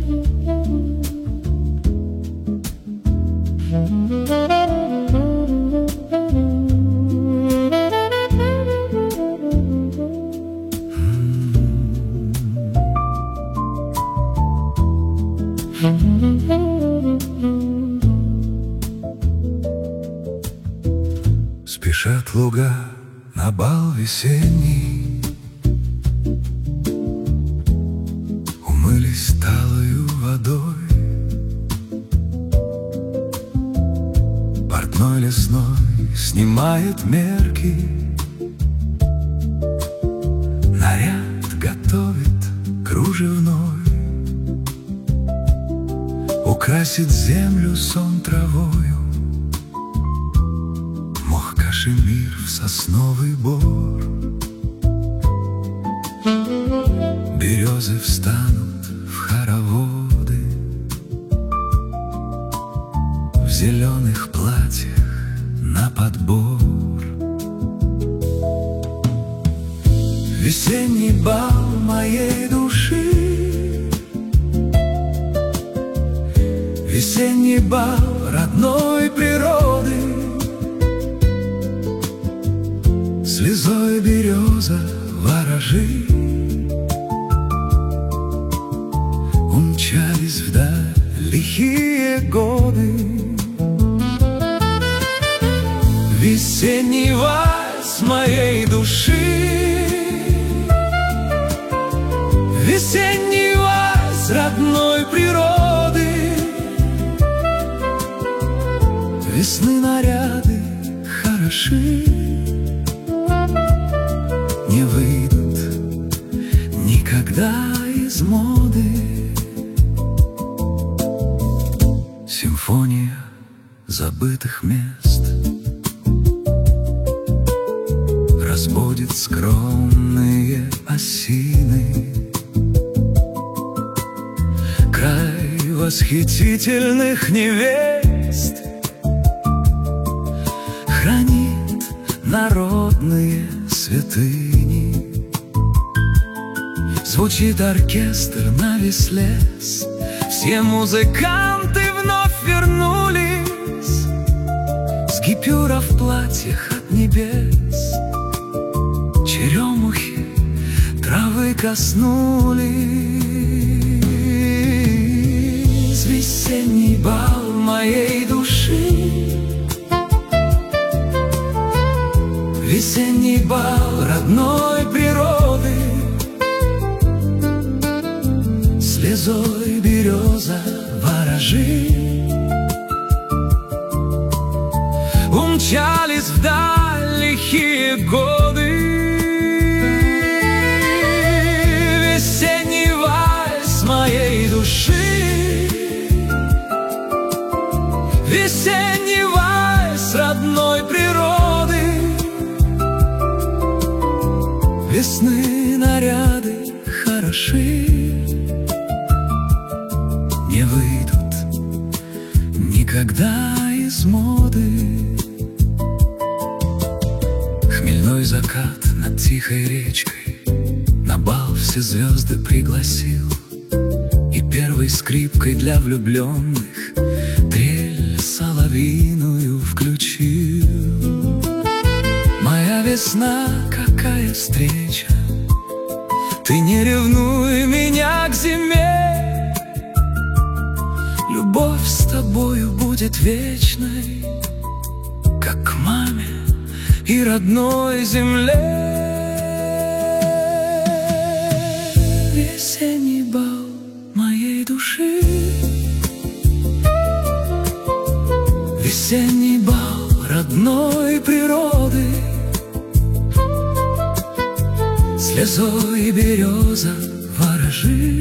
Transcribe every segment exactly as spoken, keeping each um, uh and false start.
Спешат луга на бал весенний, умылись талою водой. Портной лесной снимает мерки, наряд готовит кружевной, украсит землю сон травою, мох кашемир в сосновый бор. Березы встанут в хороводы, в зеленых платьях на подбор. Весенний бал моей души, весенний бал родной природы. Слезой береза ворожи умчались вдаль лихие годы. Весенний вальс моей души, весенний вальс родной природы. Весны наряды хороши, не выйдут никогда из моды. Симфония забытых мест разбудит скромные осины. Край восхитительных невест хранит народные святыни. Звучит оркестр на весь лес, все музыканты вновь вернулись с гипюра в платьях от небес. Черемухи травы коснулись. Весенний бал моей души, весенний бал родной природы. Слезой береза ворожи умчались вдаль лихие годы. Весенний вальс моей души, весенний вальс родной природы. Весны наряды хороши, не выйдут никогда из моды. Хмельной закат над тихой речкой на бал все звезды пригласил, и первой скрипкой для влюбленных трель соловьиную включил. Моя весна, какая встреча, ты не ревнуй меня к зиме. Любовь с тобою будет вечной, как к маме и родной земле. Весенний бал моей души, весенний бал родной природы. Слезой береза ворожи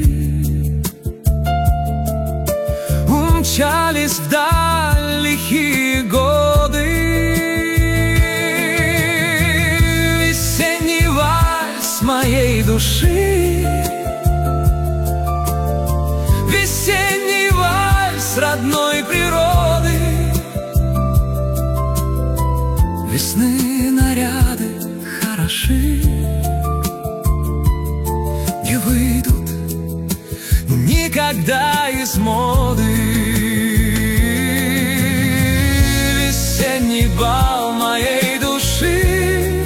умчались вдаль лихие годы. Весенний вальс моей души, весенний вальс родной природы. Весны наряды хороши, не выйдут никогда из моды. Весенний бал моей души,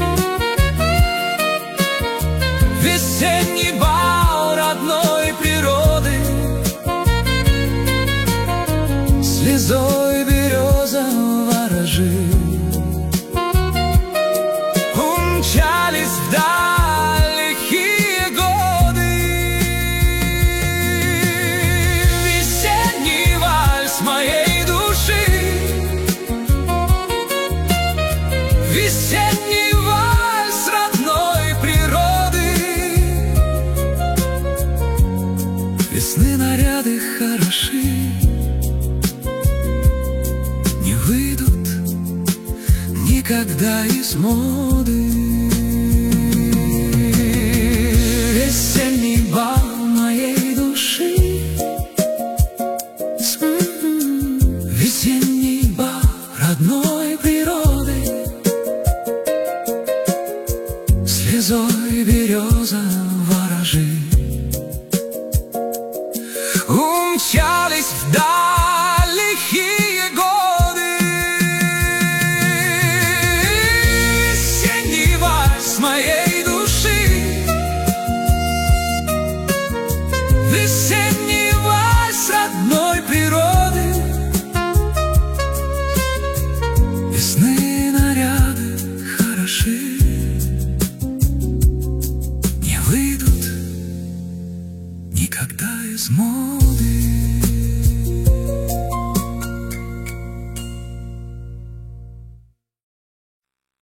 весенний бал родной природы, слезой береза ворожи умчались вдаль лихие годы. Весенний вальс моей души, весенний вальс родной природы, весны наряды хороши, не выйдут никогда из моды. Весенний бал моей души, весенний бал родной природы, слезой береза ворожи